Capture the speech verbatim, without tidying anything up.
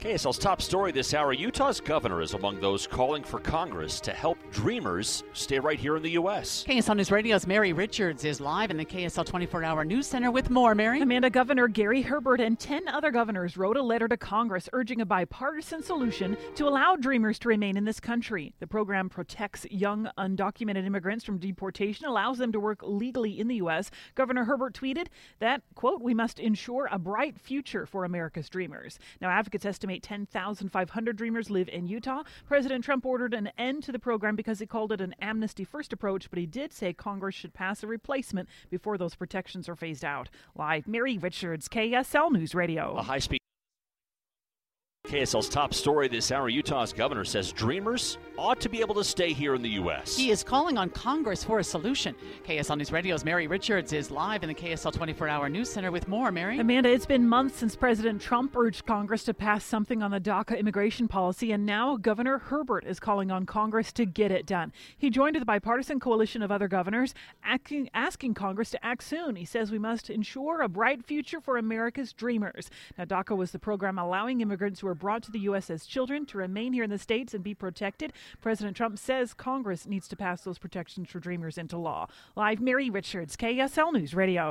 K S L's top story this hour. Utah's governor is among those calling for Congress to help dreamers stay right here in the U S. K S L News Radio's Mary Richards is live in the K S L twenty-four hour News Center with more. Mary? Amanda, Governor Gary Herbert and ten other governors wrote a letter to Congress urging a bipartisan solution to allow dreamers to remain in this country. The program protects young undocumented immigrants from deportation, allows them to work legally in the U S. Governor Herbert tweeted that, quote, "We must ensure a bright future for America's dreamers." Now, advocates estimate ten thousand five hundred dreamers live in Utah. President Trump ordered an end to the program because he called it an amnesty-first approach, but he did say Congress should pass a replacement before those protections are phased out. Live, Mary Richards, K S L News Radio. A high-speed K S L's top story this hour. Utah's governor says dreamers ought to be able to stay here in the U S. He is calling on Congress for a solution. K S L News Radio's Mary Richards is live in the K S L twenty-four hour News Center with more. Mary? Amanda, it's been months since President Trump urged Congress to pass something on the DACA immigration policy, and now Governor Herbert is calling on Congress to get it done. He joined the bipartisan coalition of other governors asking, asking Congress to act soon. He says we must ensure a bright future for America's dreamers. Now, DACA was the program allowing immigrants who were brought to the U S as children to remain here in the States and be protected. President Trump says Congress needs to pass those protections for dreamers into law. Live, Mary Richards, K S L News Radio.